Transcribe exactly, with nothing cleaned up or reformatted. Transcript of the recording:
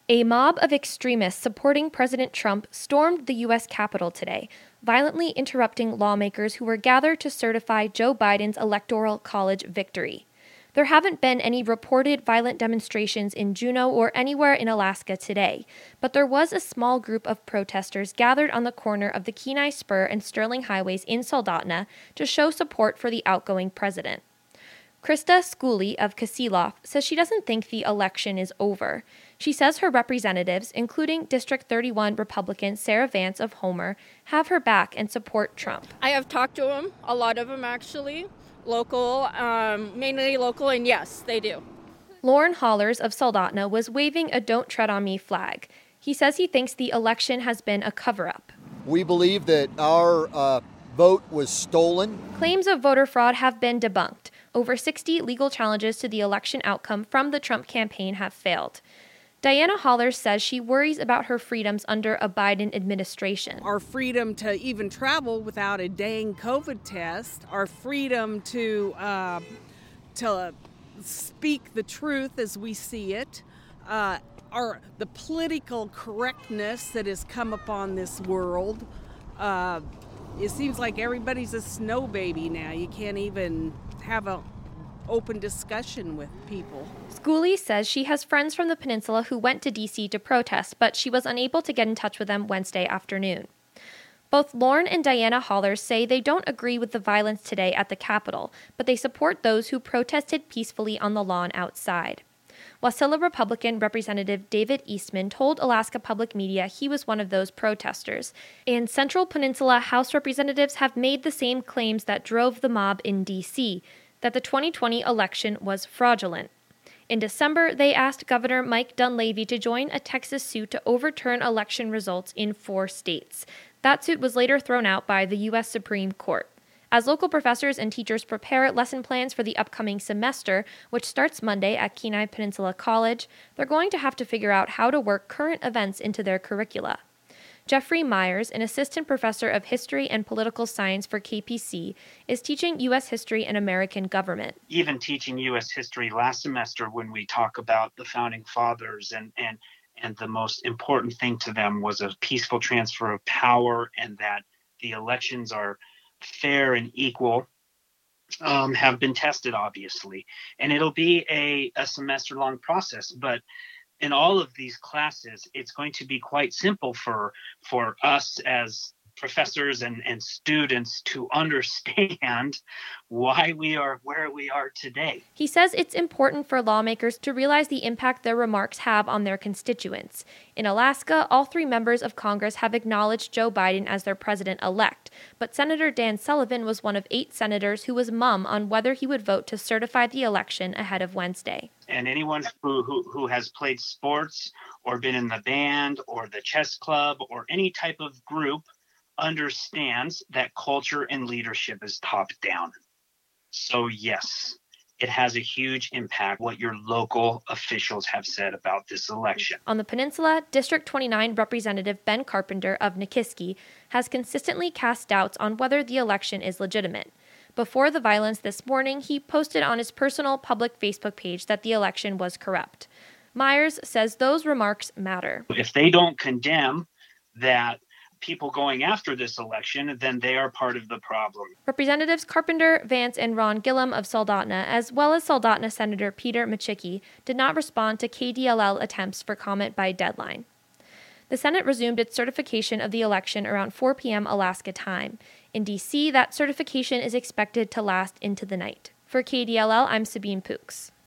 A mob of extremists supporting President Trump stormed the U S Capitol today, violently interrupting lawmakers who were gathered to certify Joe Biden's Electoral College victory. There haven't been any reported violent demonstrations in Juneau or anywhere in Alaska today, but there was a small group of protesters gathered on the corner of the Kenai Spur and Sterling Highways in Soldotna to show support for the outgoing president. Krista Schooley of Kasilof says she doesn't think the election is over. She says her representatives, including District thirty-one Republican Sarah Vance of Homer, have her back and support Trump. I have talked to them, a lot of them actually, local, um, mainly local, and yes, they do. Lauren Hollers of Soldotna was waving a Don't Tread on Me flag. He says he thinks the election has been a cover-up. We believe that our uh, vote was stolen. Claims of voter fraud have been debunked. Over sixty legal challenges to the election outcome from the Trump campaign have failed. Diana Hollers says she worries about her freedoms under a Biden administration. Our freedom to even travel without a dang COVID test, our freedom to uh, to speak the truth as we see it, uh, our the political correctness that has come upon this world. Uh, it seems like everybody's a snow baby now. You can't even have a open discussion with people. Schooley says she has friends from the peninsula who went to D C to protest, but she was unable to get in touch with them Wednesday afternoon. Both Lauren and Diana Hollers say they don't agree with the violence today at the Capitol, but they support those who protested peacefully on the lawn outside. Wasilla Republican Representative David Eastman told Alaska Public Media he was one of those protesters, and Central Peninsula House representatives have made the same claims that drove the mob in D C, that the twenty twenty election was fraudulent. In December, they asked Governor Mike Dunleavy to join a Texas suit to overturn election results in four states. That suit was later thrown out by the U S Supreme Court. As local professors and teachers prepare lesson plans for the upcoming semester, which starts Monday at Kenai Peninsula College, they're going to have to figure out how to work current events into their curricula. Jeffrey Myers, an assistant professor of history and political science for K P C, is teaching U S history and American government. Even teaching U S history last semester, when we talk about the founding fathers and, and, and the most important thing to them was a peaceful transfer of power and that the elections are fair and equal, um, have been tested, obviously. And it'll be a, a semester-long process, but in all of these classes, it's going to be quite simple for for us as professors and, and students to understand why we are where we are today. He says it's important for lawmakers to realize the impact their remarks have on their constituents. In Alaska, all three members of Congress have acknowledged Joe Biden as their president-elect, but Senator Dan Sullivan was one of eight senators who was mum on whether he would vote to certify the election ahead of Wednesday. And anyone who, who, who has played sports or been in the band or the chess club or any type of group understands that culture and leadership is top down. So yes, it has a huge impact what your local officials have said about this election. On the peninsula, District twenty-nine Representative Ben Carpenter of Nikiski has consistently cast doubts on whether the election is legitimate. Before the violence this morning, he posted on his personal public Facebook page that the election was corrupt. Myers says those remarks matter. If they don't condemn that people going after this election, then they are part of the problem. Representatives Carpenter, Vance, and Ron Gillum of Soldotna, as well as Soldotna Senator Peter Micciche, did not respond to K D L L attempts for comment by deadline. The Senate resumed its certification of the election around four p.m. Alaska time. In D C, that certification is expected to last into the night. For K D L L, I'm Sabine Pooks.